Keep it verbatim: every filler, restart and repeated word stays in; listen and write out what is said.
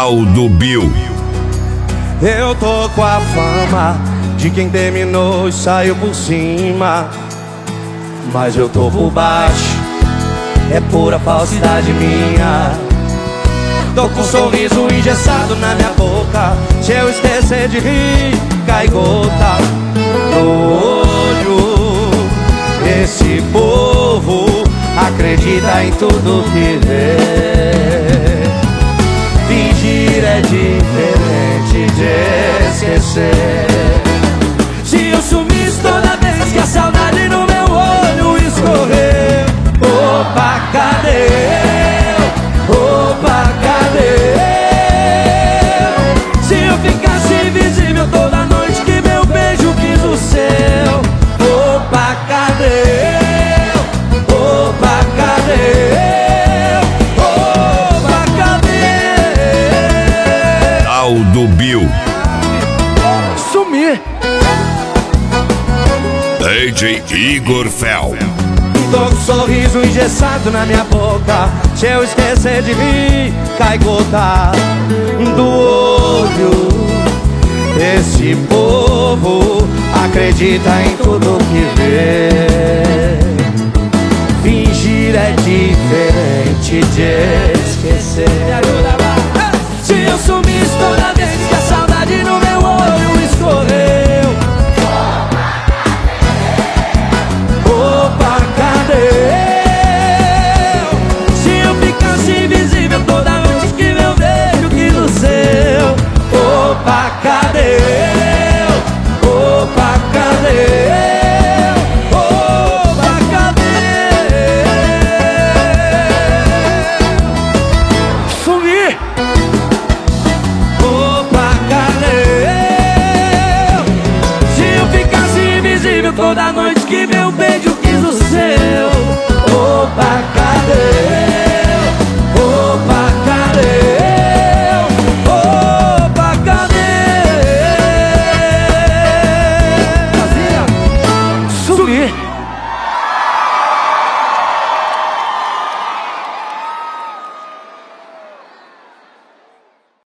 Tal do Bill. Eu tô com a fama de quem terminou e saiu por cima, mas eu tô por baixo, é pura falsidade minha. Tô com um sorriso engessado na minha boca, se eu esquecer de rir, cai gota no olho. Esse povo acredita em tudo que vê. Fingir é diferente de esquecer. Se eu sumisse toda vez que a saudade no meu olho escorreu, opa, cadê eu? Opa, cadê eu? Se eu ficasse invisível toda noite que meu beijo quis o seu, opa, cadê eu? Opa, cadê eu? Opa, cadê? Tal do Bill. Sumir. D J Igor Fel. Tô com um sorriso engessado na minha boca, se eu esquecer de rir, cai gota do olho. Esse povo acredita em tudo que vê. Fingir é diferente de esquecer. Se eu sumisse toda vez que a saudade no meu olho escorreu, opa, cadê eu? Se eu ficasse invisível toda noite que meu beijo quis o seu, opa, cadê eu? Opa, cadê eu? Opa, cadê? Sumir. Opa, cadê eu? Se eu ficasse invisível toda noite que meu beijo quis o seu, opa, cadê?